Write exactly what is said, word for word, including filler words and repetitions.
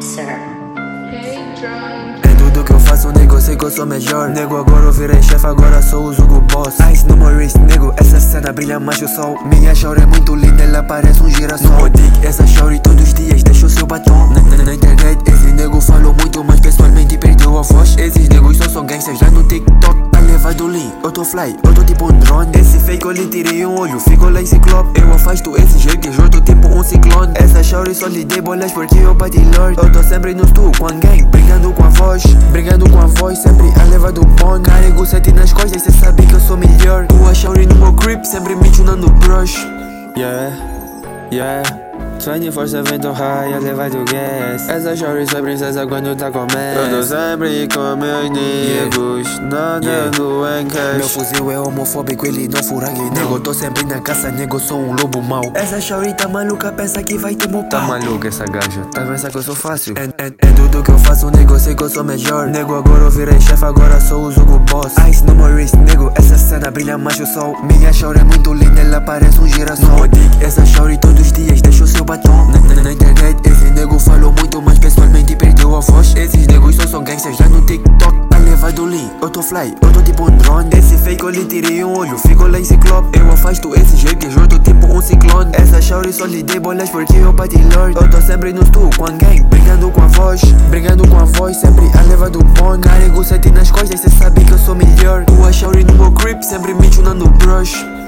Mixer. Hey, drunk. Em tudo que eu faço, nego, sei que eu sou melhor. Nego, agora eu virei chefe, agora sou o Zugo Boss. Ice no more wrist, nego, essa cena brilha mais que o sol. Minha shawty é muito linda, ela parece um girassol. No dick, essa shawty todos os dias deixa o seu batom. Na, na, na internet, esse nego falou muito, mas pessoalmente perdeu a voz. Esses negos só são gangsters lá no TikTok. Tá levado lean, eu tô fly, eu tô tipo um drone. Esse fake eu lhe tirei um olho, fico lá em ciclope. Eu afasto esses haters, eu tô tipo um ciclone. Essa shawty só lhe dei bolas porque eu bati lord. Eu tô sempre no stu com a gang, brigando com a voz. Brigando com a voz, sempre a leva do bond. Carrego sete nas costas, cê sabe que eu sou melhor. Tua shawty no meu grip, sempre me tunando brush. Yeah, yeah vinte-quatro sete tô high, a levar do gas. Essa shawty só princesa quando tá comendo. Eu tô sempre com meus negros, nadando em cash. Meu fuzil é homofóbico, ele não fura gay. Nego, tô sempre na caça, nego, sou um lobo mau. Essa shawty tá maluca, pensa que vai ter meu pau. Tá maluca essa gaja, tá pensando que eu sou fácil. É, é, é tudo que eu faço, nego, sei que eu sou melhor. Nego, agora eu virei chefe, agora sou o Zugo Boss. Ice no more wrist, nego, essa cena brilha mais que o sol. Minha shawty é muito linda, ela parece um girassol. No dick, essa shawty todos os dias deixa o seu batom. Na, na, na internet, esse nego falou muito, mas pessoalmente perdeu a voz. Esses negos só são gangsters lá no TikTok. Tá levado lean, eu tô fly, eu tô tipo um drone. Esse fake eu lhe tirei um olho, fico lá em ciclope. Eu afasto esses haters, eu tô tipo um ciclone. Essa shawty só lhe dei bolas porque eu bati lord. Eu tô sempre no stu com a gang, brigando com a voz. Brigando com a voz, sempre a leva do bond. Carrego sete nas costas, cê sabe que eu sou melhor. Tua shawty no meu grip, sempre me tunando brush.